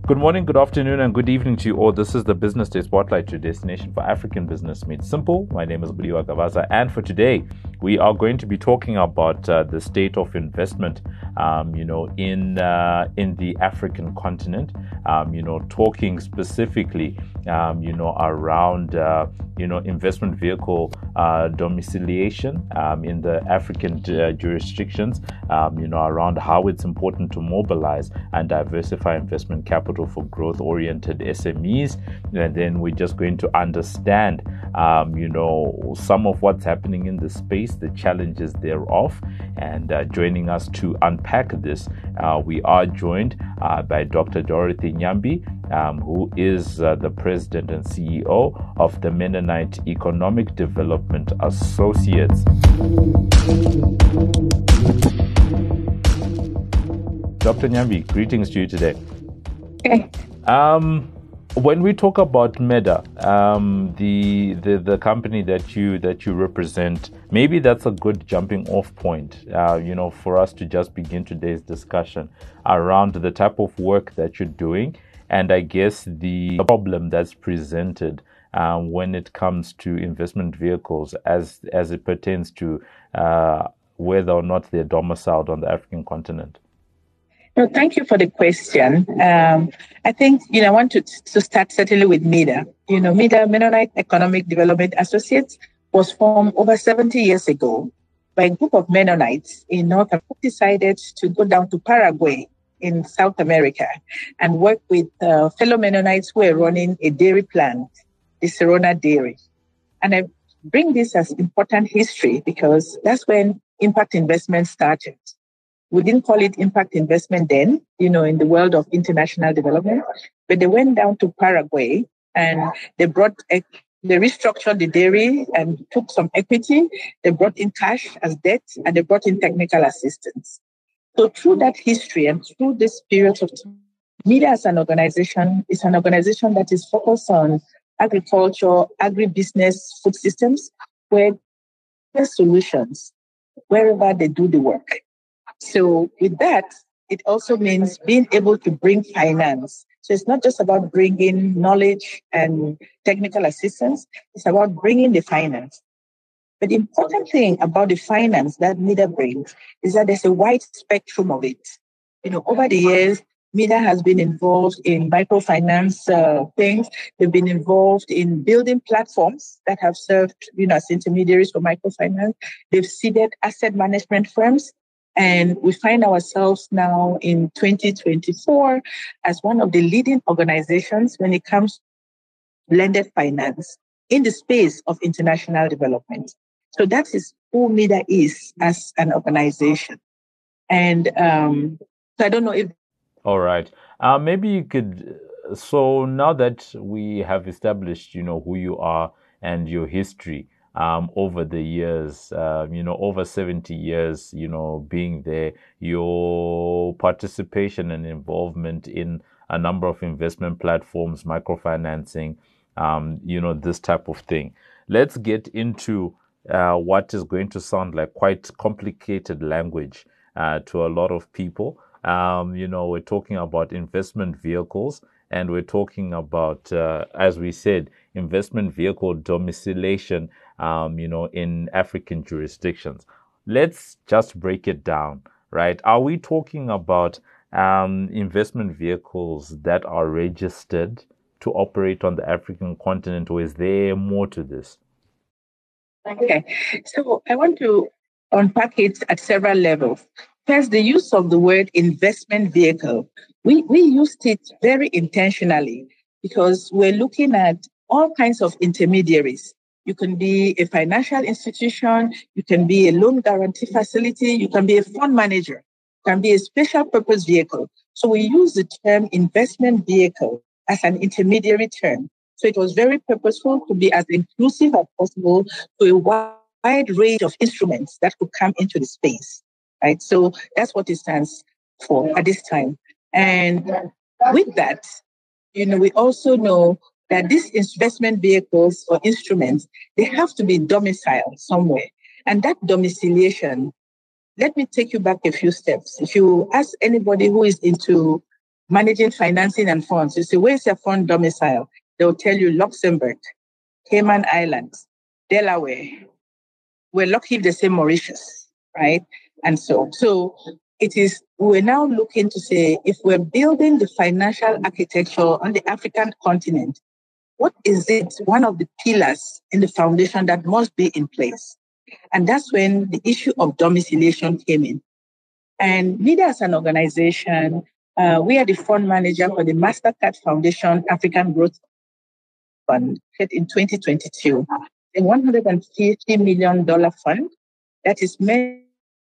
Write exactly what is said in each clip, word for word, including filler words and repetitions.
Good morning, good afternoon, and good evening to you all. This is the Business Day Spotlight, your destination for African business made simple. My name is Budiwa Gavaza, and for today, we are going to be talking about uh, the state of investment, um, you know, in uh, in the African continent. Um, you know, talking specifically, um, you know, around uh, you know investment vehicle uh, domiciliation um, in the African uh, jurisdictions. Um, you know, around how it's important to mobilize and diversify investment capital for growth-oriented S M Es, and then we're just going to understand, um, you know, some of what's happening in the space, the challenges thereof, and uh, joining us to unpack this, uh, we are joined uh, by Doctor Dorothy Nyambi, um, who is uh, the president and C E O of the Mennonite Economic Development Associates. Doctor Nyambi, greetings to you today. Okay. Um, when we talk about Meda, um, the, the the company that you that you represent, maybe that's a good jumping off point, uh, you know, for us to just begin today's discussion around the type of work that you're doing, and I guess the problem that's presented uh, when it comes to investment vehicles as as it pertains to uh, whether or not they're domiciled on the African continent. No, thank you for the question. Um, I think, you know, I want to, to start certainly with MEDA. You know, MEDA, Mennonite Economic Development Associates, was formed over seventy years ago by a group of Mennonites in North America who decided to go down to Paraguay in South America and work with uh, fellow Mennonites who were running a dairy plant, the Serona Dairy. And I bring this as important history because that's when impact investment started. We didn't call it impact investment then, you know, in the world of international development, but they went down to Paraguay and they brought, they restructured the dairy and took some equity. They brought in cash as debt and they brought in technical assistance. So through that history and through this period of time, MEDA as an organization is an organization that is focused on agriculture, agribusiness, food systems, where there's solutions wherever they do the work. So with that, it also means being able to bring finance. So it's not just about bringing knowledge and technical assistance. It's about bringing the finance. But the important thing about the finance that MEDA brings is that there's a wide spectrum of it. You know, over the years, MEDA has been involved in microfinance uh, things. They've been involved in building platforms that have served, you know, as intermediaries for microfinance. They've seeded asset management firms. And we find ourselves now in twenty twenty-four as one of the leading organizations when it comes to blended finance in the space of international development. So that is who MEDA is as an organization. And um, so I don't know if... All right. Uh, maybe you could... So now that we have established, you know, who you are and your history, Um, over the years, uh, you know, over seventy years, you know, being there, your participation and involvement in a number of investment platforms, microfinancing, um, you know, this type of thing. Let's get into uh, what is going to sound like quite complicated language uh, to a lot of people. Um, you know, we're talking about investment vehicles. And we're talking about, uh, as we said, investment vehicle domiciliation, um, you know, in African jurisdictions. Let's just break it down, right? Are we talking about um, investment vehicles that are registered to operate on the African continent, or is there more to this? Okay, so I want to unpack it at several levels. First, the use of the word investment vehicle. We, we used it very intentionally because we're looking at all kinds of intermediaries. You can be a financial institution, you can be a loan guarantee facility, you can be a fund manager, you can be a special purpose vehicle. So we use the term investment vehicle as an intermediary term. So it was very purposeful to be as inclusive as possible to a wide range of instruments that could come into the space. Right, so that's what it stands for at this time. And with that, you know, we also know that these investment vehicles or instruments, they have to be domiciled somewhere. And that domiciliation, let me take you back a few steps. If you ask anybody who is into managing financing and funds. You say, where's your fund domicile? They'll tell you Luxembourg, Cayman Islands, Delaware. We're lucky if they say Mauritius, right? And so, so it is, we're now looking to say, if we're building the financial architecture on the African continent, what is it, one of the pillars in the foundation that must be in place? And that's when the issue of domiciliation came in. And NIDA as an organization, uh, we are the fund manager for the Mastercard Foundation African Growth Fund in twenty twenty-two, a one hundred fifty million dollars fund that is meant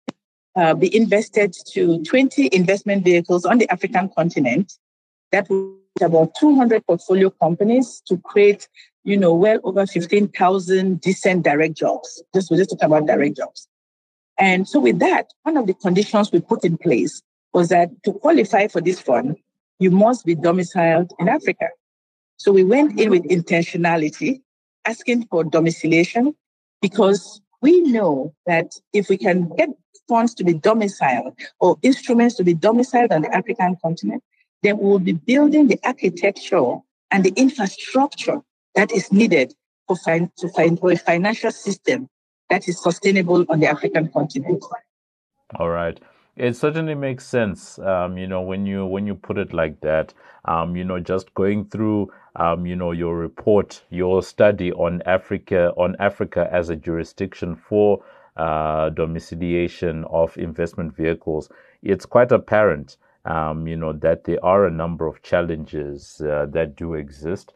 to uh, be invested to twenty investment vehicles on the African continent that will about two hundred portfolio companies to create, you know, well over fifteen thousand decent direct jobs. Just we just talk about direct jobs. And so with that, one of the conditions we put in place was that to qualify for this fund, you must be domiciled in Africa. So we went in with intentionality, asking for domiciliation, because we know that if we can get funds to be domiciled or instruments to be domiciled on the African continent, then we will be building the architecture and the infrastructure that is needed for, fin- to find for a financial system that is sustainable on the African continent. All right. It certainly makes sense, um, you know, when you when you put it like that, um, you know, just going through, um, you know, your report, your study on Africa, on Africa as a jurisdiction for uh, domiciliation of investment vehicles, it's quite apparent, um, you know, that there are a number of challenges uh, that do exist.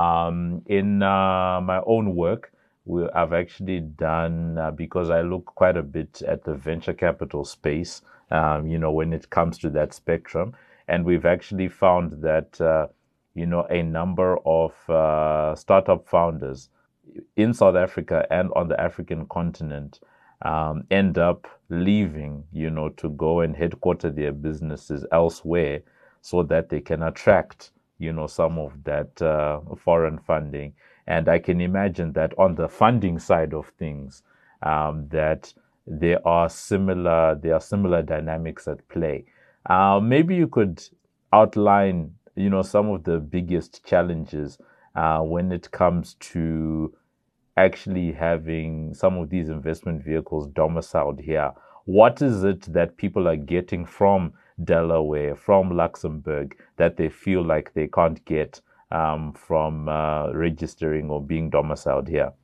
Um, in uh, my own work, we, I've actually done, uh, because I look quite a bit at the venture capital space, um, you know, when it comes to that spectrum. And we've actually found that, uh, you know, a number of uh, startup founders in South Africa and on the African continent um, end up leaving, you know, to go and headquarter their businesses elsewhere so that they can attract, you know, some of that uh, foreign funding. And I can imagine that on the funding side of things, um, that there are similar there are similar dynamics at play. Uh, maybe you could outline, you know, some of the biggest challenges uh, when it comes to actually having some of these investment vehicles domiciled here. What is it that people are getting from Delaware, from Luxembourg, that they feel like they can't get um, from uh, registering or being domiciled here?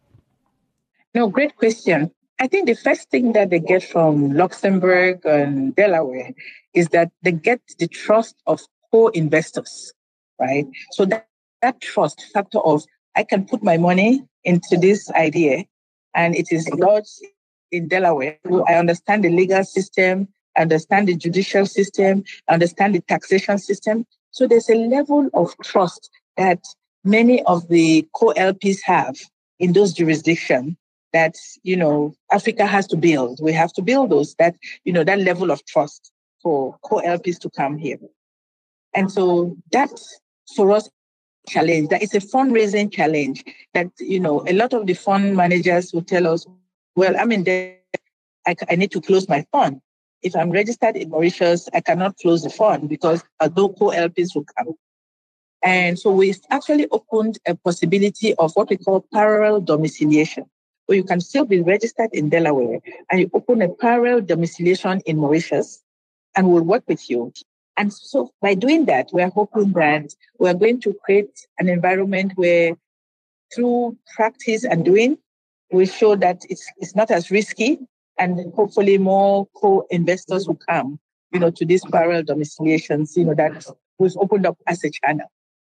No, great question. I think the first thing that they get from Luxembourg and Delaware is that they get the trust of co-investors, right? So that, that trust factor of, I can put my money into this idea and it is lodged in Delaware. I understand the legal system, I understand the judicial system, I understand the taxation system. So there's a level of trust that many of the co-L Ps have in those jurisdictions that, you know, Africa has to build. We have to build those, that, you know, that level of trust for co-L Ps to come here. And so that's for us challenge. That is a fundraising challenge that, you know, a lot of the fund managers will tell us, well, I'm in there, I, I need to close my fund. If I'm registered in Mauritius, I cannot close the fund because no co-L Ps will come. And so we've actually opened a possibility of what we call parallel domiciliation, where you can still be registered in Delaware and you open a parallel domiciliation in Mauritius and we'll work with you. And so by doing that, we're hoping that we're going to create an environment where through practice and doing, we show that it's it's not as risky and hopefully more co-investors will come, you know, to these parallel domiciliations, you know, that we've opened up as a channel.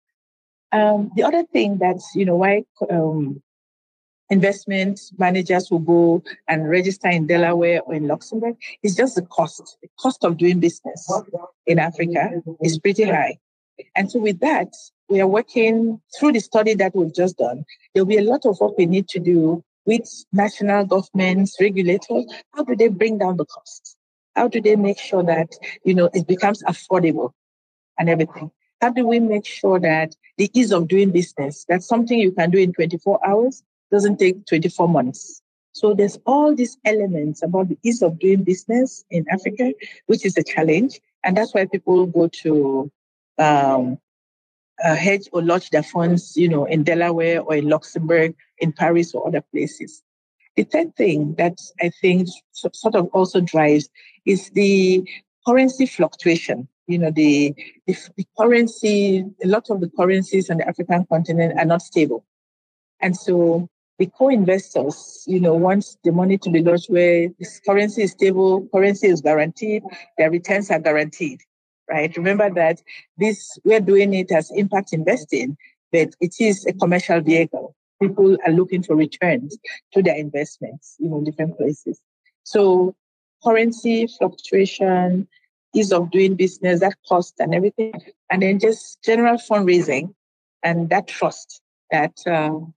Um, the other thing that's, you know, why um, investment managers will go and register in Delaware or in Luxembourg is just the cost. The cost of doing business in Africa is pretty high. And so with that, we are working through the study that we've just done. There'll be a lot of work we need to do with national governments, regulators. How do they bring down the costs? How do they make sure that, you know, it becomes affordable and everything? How do we make sure that the ease of doing business, that's something you can do in twenty-four hours, doesn't take twenty-four months. So there's all these elements about the ease of doing business in Africa, which is a challenge. And that's why people go to um, uh, hedge or lodge their funds, you know, in Delaware or in Luxembourg, in Paris or other places. The third thing that I think so, sort of also drives is the currency fluctuation. You know, the, the, the currency, a lot of the currencies on the African continent are not stable. And so the co-investors, you know, want the money to be lodged where this currency is stable, currency is guaranteed, their returns are guaranteed, right? Remember that this, we're doing it as impact investing, but it is a commercial vehicle. People are looking for returns to their investments, you know, in different places. So currency fluctuation, ease of doing business, that cost and everything, and then just general fundraising and that trust that um,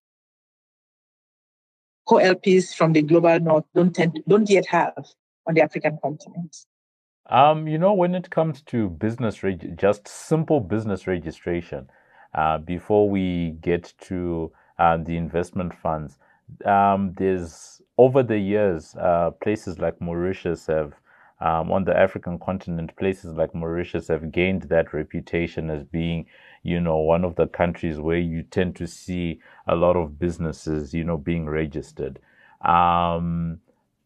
co-L Ps from the global north don't tend to, don't yet have on the African continent. Um, you know, when it comes to business, reg- just simple business registration, uh, before we get to uh, the investment funds, um, there's over the years, uh, places like Mauritius have, um, on the African continent, places like Mauritius have gained that reputation as being, you know, one of the countries where you tend to see a lot of businesses, you know, being registered. Um,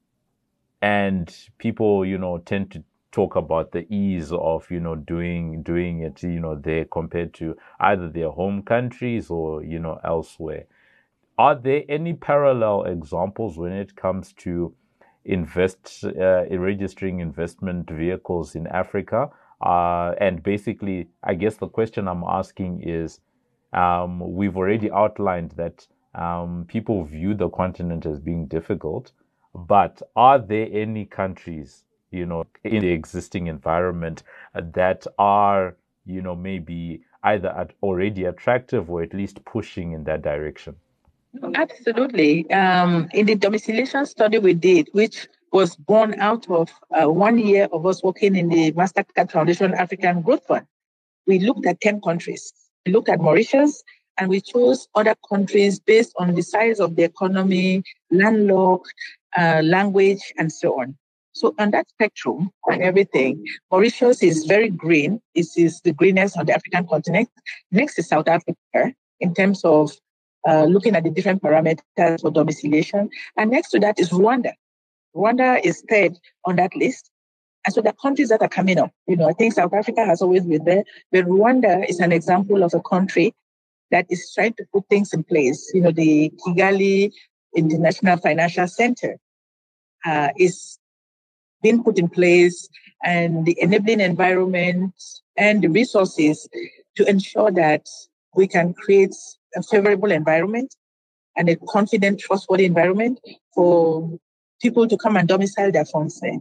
and people, you know, tend to talk about the ease of, you know, doing doing it, you know, there compared to either their home countries or, you know, elsewhere. Are there any parallel examples when it comes to invest uh, registering investment vehicles in Africa? Uh, and basically, I guess the question I'm asking is, um, we've already outlined that um, people view the continent as being difficult, but are there any countries, you know, in the existing environment uh, that are, you know, maybe either at already attractive or at least pushing in that direction? Absolutely. Um, in the domiciliation study we did, which was born out of uh, one year of us working in the Mastercard Foundation African Growth Fund, we looked at ten countries. We looked at Mauritius, and we chose other countries based on the size of the economy, landlocked, uh, language, and so on. So on that spectrum and everything, Mauritius is very green. It is the greenest on the African continent. Next is South Africa in terms of uh, looking at the different parameters for domiciliation. And next to that is Rwanda. Rwanda is third on that list. And so the countries that are coming up, you know, I think South Africa has always been there, but Rwanda is an example of a country that is trying to put things in place. You know, the Kigali International Financial Center uh, is being put in place, and the enabling environment and the resources to ensure that we can create a favorable environment and a confident, trustworthy environment for people to come and domicile their funds there.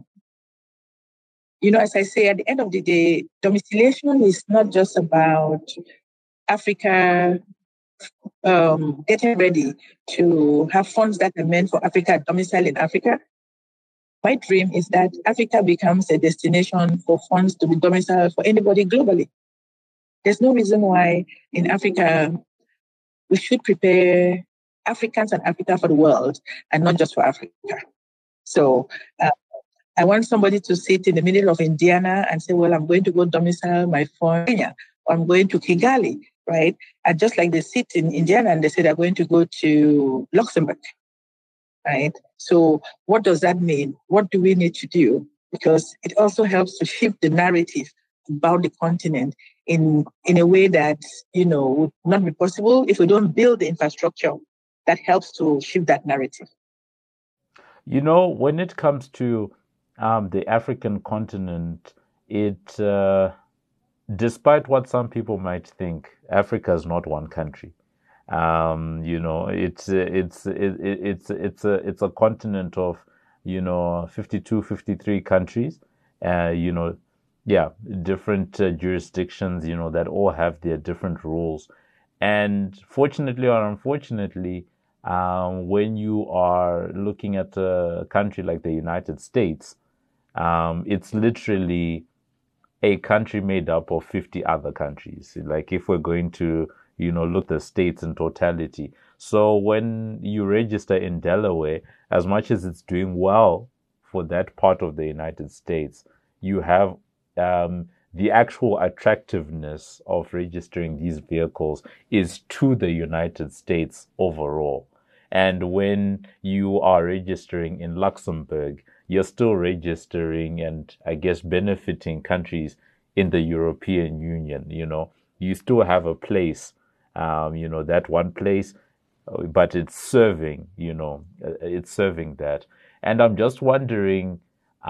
You know, as I say, at the end of the day, domiciliation is not just about Africa um, getting ready to have funds that are meant for Africa, domicile in Africa. My dream is that Africa becomes a destination for funds to be domiciled for anybody globally. There's no reason why in Africa we should prepare Africans and Africa for the world and not just for Africa. So uh, I want somebody to sit in the middle of Indiana and say, well, I'm going to go domicile my fund in Kenya, or I'm going to Kigali, right? And just like they sit in Indiana and they say they're going to go to Luxembourg, right? So what does that mean? What do we need to do? Because it also helps to shift the narrative about the continent in, in a way that, you know, would not be possible if we don't build the infrastructure that helps to shift that narrative. You know, when it comes to um, the African continent, it, uh, despite what some people might think, Africa is not one country. Um, you know, it's it's it, it's it's a it's a continent of, you know, fifty-two, fifty-three countries. Uh, you know, yeah, different uh, jurisdictions. You know, that all have their different rules, and fortunately or unfortunately, um, when you are looking at a country like the United States, um, it's literally a country made up of fifty other countries. Like if we're going to, you know, look at the states in totality. So when you register in Delaware, as much as it's doing well for that part of the United States, you have um, the actual attractiveness of registering these vehicles is to the United States overall. And when you are registering in Luxembourg, you're still registering and I guess benefiting countries in the European Union. You know, you still have a place, um, you know, that one place, uh, but it's serving, you know, uh, it's serving that. And I'm just wondering,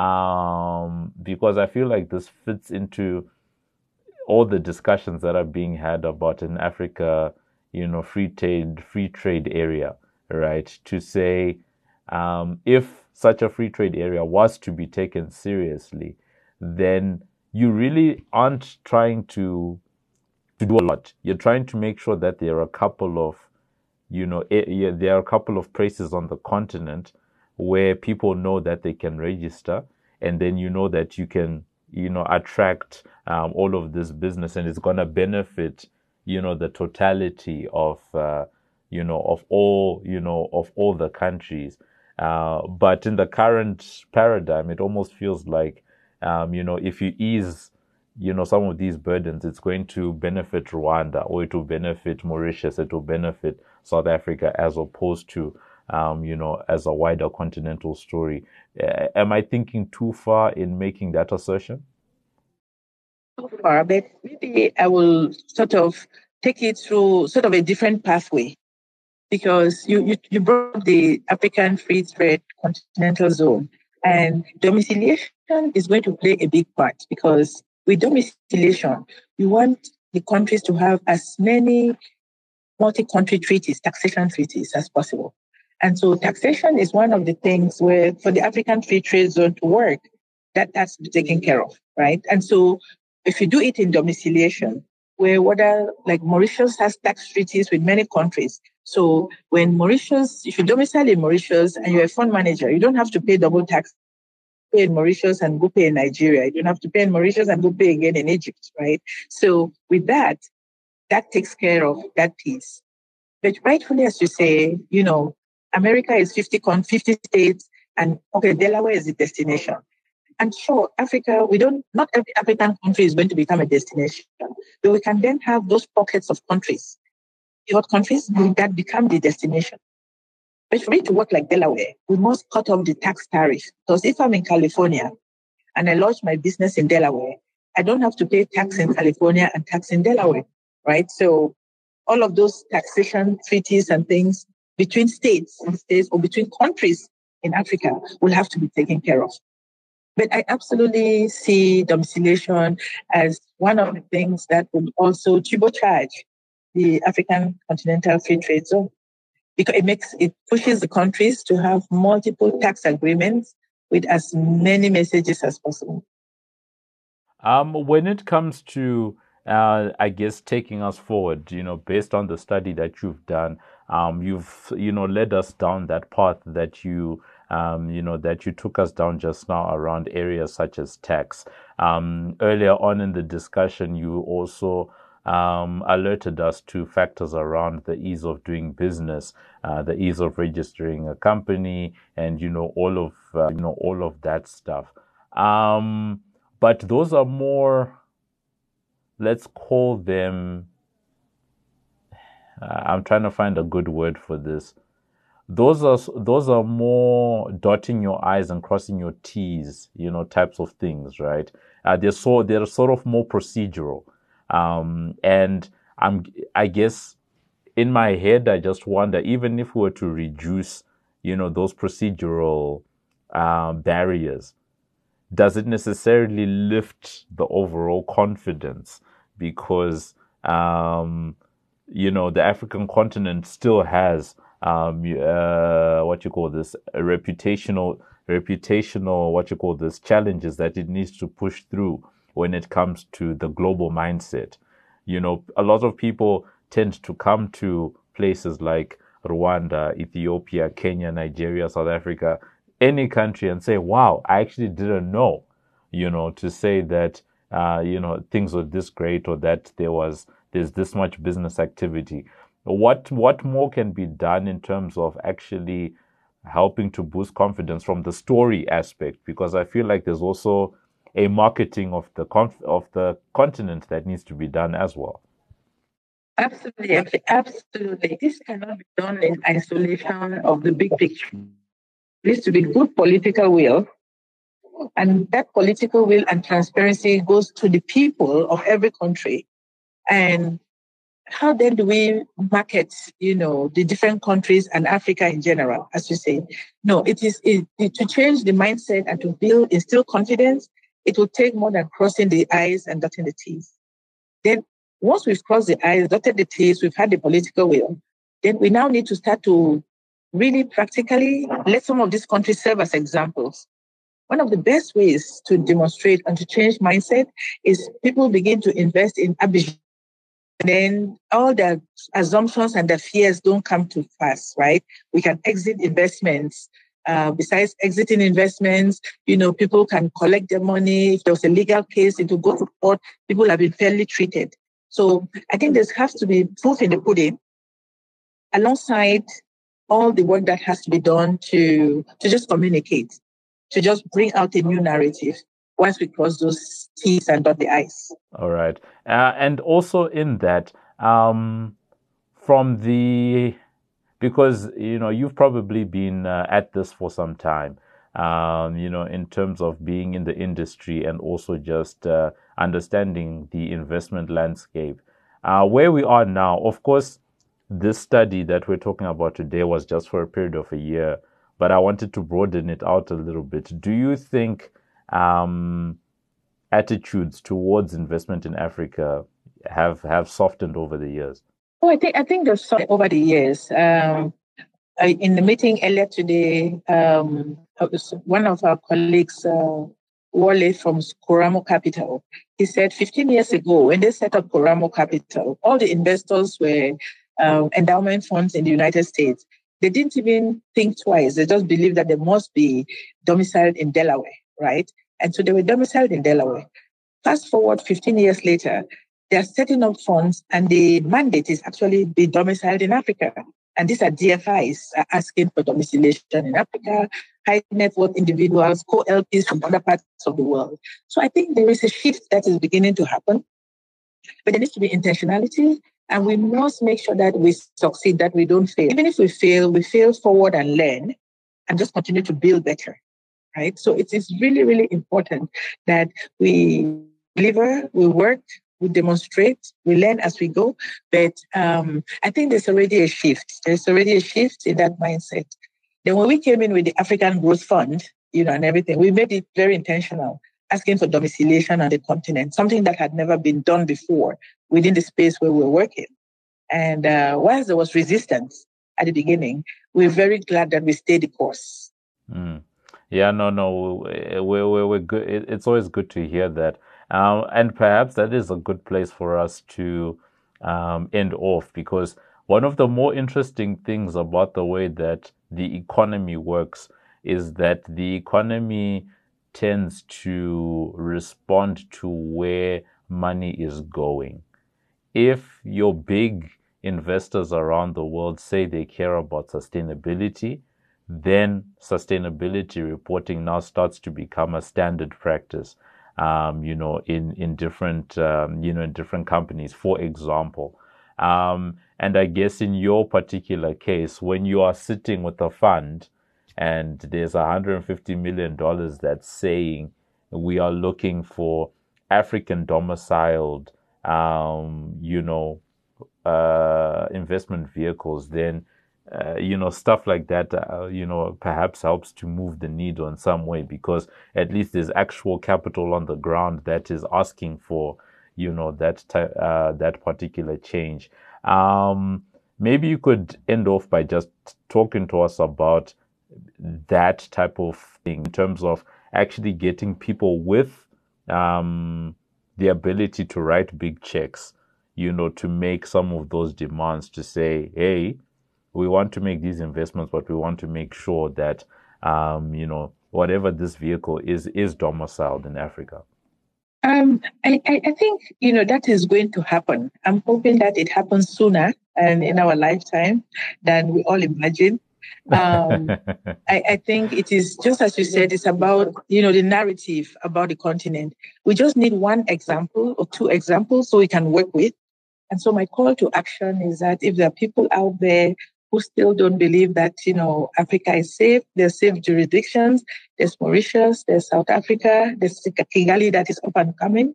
um, because I feel like this fits into all the discussions that are being had about an Africa, you know, free trade, free trade area, right? To say, um, if such a free trade area was to be taken seriously, then you really aren't trying to to do a lot. You're trying to make sure that there are a couple of, you know, eh, yeah, there are a couple of places on the continent where people know that they can register, and then you know that you can, you know, attract um, all of this business, and it's gonna benefit, you know, the totality of, uh, you know, of all, you know, of all the countries. Uh, but in the current paradigm, it almost feels like, um, you know, if you ease, you know, some of these burdens, it's going to benefit Rwanda, or it will benefit Mauritius, it will benefit South Africa, as opposed to, um, you know, as a wider continental story. Uh, am I thinking too far in making that assertion? So far, but maybe I will sort of take it through sort of a different pathway because you, you, you brought the African Free Trade Continental Zone, and domiciliation is going to play a big part because with domiciliation, you want the countries to have as many multi-country treaties, taxation treaties as possible. And so taxation is one of the things where for the African Free Trade Zone to work, that has to be taken care of, right? And so if you do it in domiciliation, where whether like Mauritius has tax treaties with many countries. So when Mauritius, if you domicile in Mauritius and you're a fund manager, you don't have to pay double tax, pay in Mauritius and go pay in Nigeria. You don't have to pay in Mauritius and go pay again in Egypt, right? So with that, that takes care of that piece. But rightfully, as you say, you know, America is fifty, fifty states, and okay, Delaware is the destination. And sure, Africa, we don't, not every African country is going to become a destination, but we can then have those pockets of countries, pivot countries that become the destination. But for it to work like Delaware, we must cut off the tax tariff. Because if I'm in California and I launch my business in Delaware, I don't have to pay tax in California and tax in Delaware, right? So all of those taxation treaties and things between states and states or between countries in Africa will have to be taken care of. But I absolutely see domiciliation as one of the things that will also turbocharge the African Continental Free Trade Zone because it makes it pushes the countries to have multiple tax agreements with as many messages as possible. Um, when it comes to, uh, I guess, taking us forward, you know, based on the study that you've done, um, you've, you know, led us down that path that you, um, you know, that you took us down just now around areas such as tax. Um, earlier on in the discussion, you also um, alerted us to factors around the ease of doing business, uh, the ease of registering a company, and you know, all of, uh, you know, all of that stuff. Um, but those are more, let's call them, uh, I'm trying to find a good word for this. Those are those are more dotting your I's and crossing your T's, you know, types of things, right? Uh, they're so they're sort of more procedural, um, and I'm I guess in my head I just wonder, even if we were to reduce, you know, those procedural uh, barriers, does it necessarily lift the overall confidence? Because, um, you know, the African continent still has, um, uh, what you call this, a reputational, reputational, what you call this, challenges that it needs to push through when it comes to the global mindset. You know, a lot of people tend to come to places like Rwanda, Ethiopia, Kenya, Nigeria, South Africa, any country and say, wow, I actually didn't know, you know, to say that, uh, you know, things were this great or that there was, there's this much business activity. What, what more can be done in terms of actually helping to boost confidence from the story aspect? Because I feel like there's also a marketing of the conf- of the continent that needs to be done as well. Absolutely, abso- absolutely. This cannot be done in isolation of the big picture. There needs to be good political will, and that political will and transparency goes to the people of every country. And how then do we market, you know, the different countries and Africa in general, as you say? No, it is it, it- to change the mindset and to build, instill confidence. It will take more than crossing the I's and dotting the T's. Then, once we've crossed the I's, dotted the T's, we've had the political will, then we now need to start to really practically let some of these countries serve as examples. One of the best ways to demonstrate and to change mindset is people begin to invest in Abidjan. And then all the assumptions and the fears don't come to pass, right? We can exit investments. Uh, besides exiting investments, you know, people can collect their money. If there was a legal case, it will go to court. People have been fairly treated. So I think there has to be proof in the pudding alongside all the work that has to be done to, to just communicate, to just bring out a new narrative once we cross those T's and dot the I's. All right. Uh, and also in that, um, from the, because, you know, you've probably been uh, at this for some time, um, you know, in terms of being in the industry and also just uh, understanding the investment landscape. Uh, where we are now, of course, this study that we're talking about today was just for a period of a year, but I wanted to broaden it out a little bit. Do you think um, attitudes towards investment in Africa have have softened over the years? Oh, I think I think there's some over the years. Um, I, in the meeting earlier today, um, one of our colleagues, uh, Wale from Koramo Capital, he said fifteen years ago when they set up Koramo Capital, all the investors were um, endowment funds in the United States. They didn't even think twice. They just believed that they must be domiciled in Delaware, right? And so they were domiciled in Delaware. Fast forward fifteen years later, they're setting up funds and the mandate is actually be domiciled in Africa. And these are D F Is are asking for domiciliation in Africa, high net worth individuals, co-L Ps from other parts of the world. So I think there is a shift that is beginning to happen, but there needs to be intentionality. And we must make sure that we succeed, that we don't fail. Even if we fail, we fail forward and learn and just continue to build better, right? So it is really, really important that we deliver, we work, we demonstrate, we learn as we go. But um, I think there's already a shift. There's already a shift in that mindset. Then when we came in with the African Growth Fund, you know, and everything, we made it very intentional, asking for domiciliation on the continent, something that had never been done before within the space where we were working. And uh, whilst there was resistance at the beginning, we're very glad that we stayed the course. Mm. Yeah, no, no, we're, we're, we're good. It's always good to hear that. Um, and perhaps that is a good place for us to um, end off, because one of the more interesting things about the way that the economy works is that the economy tends to respond to where money is going. If your big investors around the world say they care about sustainability, then sustainability reporting now starts to become a standard practice, um, you know, in, in different, um, you know, in different companies, for example. Um, and I guess in your particular case, when you are sitting with a fund and there's one hundred fifty million dollars that's saying we are looking for African domiciled, um, you know, uh, investment vehicles, then uh, you know, stuff like that, uh, you know, perhaps helps to move the needle in some way, because at least there's actual capital on the ground that is asking for, you know, that ty- uh, that particular change. Um, maybe you could end off by just talking to us about that type of thing in terms of actually getting people with um, the ability to write big checks, you know, to make some of those demands to say, hey, we want to make these investments, but we want to make sure that, um, you know, whatever this vehicle is, is domiciled in Africa. Um, I, I I think, you know, that is going to happen. I'm hoping that it happens sooner and in our lifetime than we all imagine. Um, I, I think it is, just as you said, it's about, you know, the narrative about the continent. We just need one example or two examples so we can work with. And so my call to action is that if there are people out there who still don't believe that, you know, Africa is safe, there's safe jurisdictions, there's Mauritius, there's South Africa, there's Kigali that is up and coming.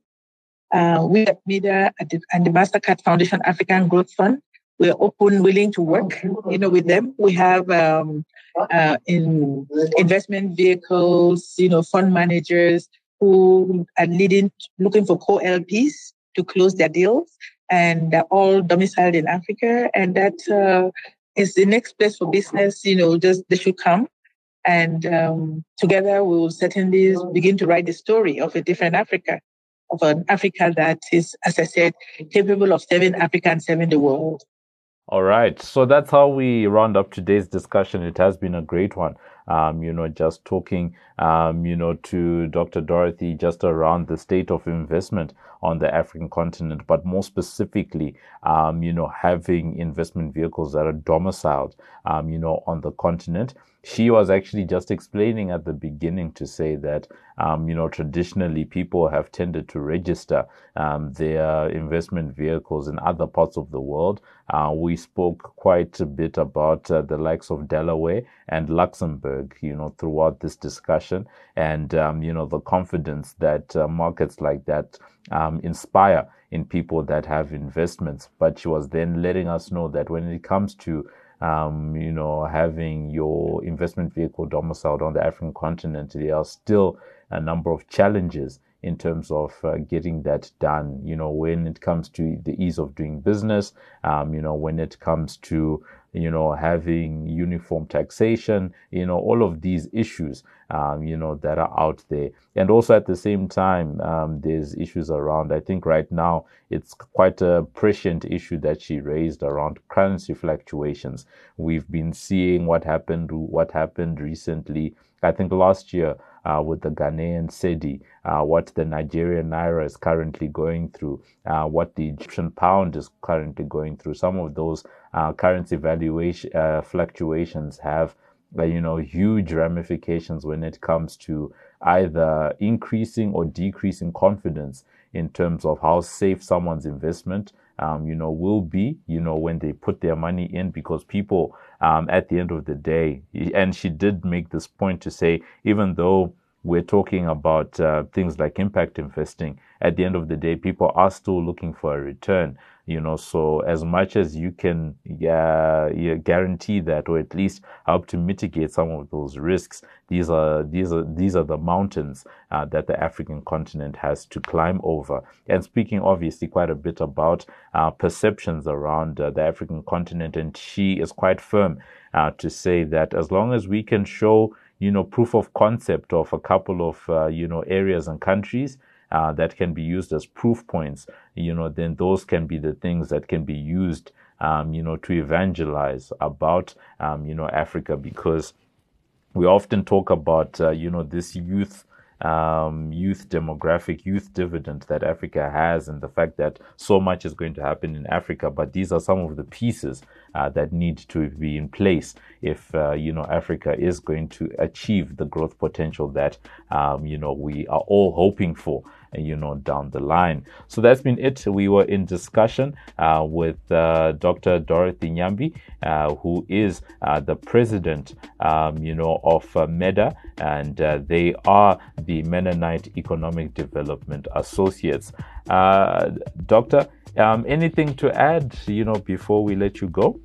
Uh, we at MEDA and the Mastercard Foundation African Growth Fund, we're open, willing to work, you know, with them. We have um, uh, in investment vehicles, you know, fund managers who are leading, looking for co-L Ps to close their deals, and they're all domiciled in Africa. And that uh, is the next place for business, you know, just they should come. And um, together we will certainly begin to write the story of a different Africa, of an Africa that is, as I said, capable of serving Africa and serving the world. All right. So that's how we round up today's discussion. It has been a great one. Um, you know, just talking, um, you know, to Doctor Dorothy just around the state of investment on the African continent, but more specifically, um, you know, having investment vehicles that are domiciled, um, you know, on the continent. She was actually just explaining at the beginning to say that, um, you know, traditionally people have tended to register um, their investment vehicles in other parts of the world. Uh, we spoke quite a bit about uh, the likes of Delaware and Luxembourg, you know, throughout this discussion, and, um, you know, the confidence that uh, markets like that um, inspire in people that have investments. But she was then letting us know that when it comes to Um, you know, having your investment vehicle domiciled on the African continent, there are still a number of challenges in terms of uh, getting that done, you know, when it comes to the ease of doing business, um, you know, when it comes to, you know, having uniform taxation, you know, all of these issues, um, you know, that are out there. And also at the same time, um, there's issues around, I think right now, it's quite a prescient issue that she raised around currency fluctuations. We've been seeing what happened, what happened recently, I think last year, Uh, with the Ghanaian cedi, uh, what the Nigerian naira is currently going through, uh, what the Egyptian pound is currently going through. Some of those uh, currency valuation uh, fluctuations have, uh, you know, huge ramifications when it comes to either increasing or decreasing confidence in terms of how safe someone's investment Um, you know, will be, you know, when they put their money in, because people, um, at the end of the day, and she did make this point to say, even though we're talking about uh, things like impact investing, at the end of the day, people are still looking for a return, you know, so as much as you can yeah, yeah, guarantee that, or at least help to mitigate some of those risks, these are these are these are the mountains uh, that the African continent has to climb over. And speaking obviously quite a bit about uh, perceptions around uh, the African continent, and she is quite firm uh, to say that as long as we can show, you know, proof of concept of a couple of uh, you know areas and countries Uh, that can be used as proof points, you know, then those can be the things that can be used, um, you know, to evangelize about, um, you know, Africa, because we often talk about, uh, you know, this youth, um, youth demographic, youth dividend that Africa has, and the fact that so much is going to happen in Africa. But these are some of the pieces uh, that need to be in place if, uh, you know, Africa is going to achieve the growth potential that, um, you know, we are all hoping for, you know, down the line. So that's been it. We were in discussion uh, with uh, Doctor Dorothy Nyambi, uh, who is uh, the president, um, you know, of uh, MEDA, and uh, they are the Mennonite Economic Development Associates. Uh, Doctor, um, anything to add, you know, before we let you go?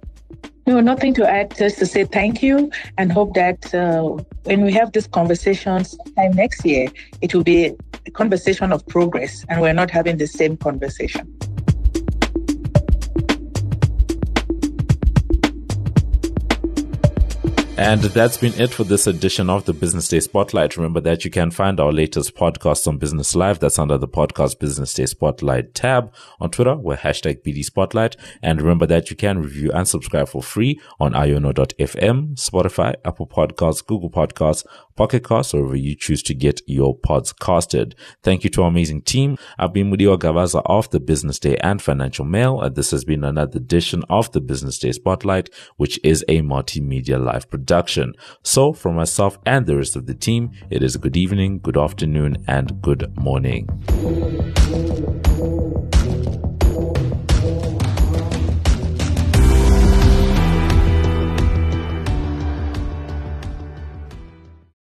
No, nothing to add, just to say thank you, and hope that uh, when we have these conversations time next year, it will be a conversation of progress, and we're not having the same conversation. And that's been it for this edition of the Business Day Spotlight. Remember that you can find our latest podcast on Business Live. That's under the podcast Business Day Spotlight tab. On Twitter, we're hashtag B D Spotlight. And remember that you can review and subscribe for free on iono dot f m, Spotify, Apple Podcasts, Google Podcasts, Pocket Cast, or wherever you choose to get your pods casted. Thank you to our amazing team. I've been Mudiwa Gavaza of the Business Day and Financial Mail, and this has been another edition of the Business Day Spotlight, which is a multimedia live production. So, from myself and the rest of the team, it is a good evening, good afternoon, and good morning.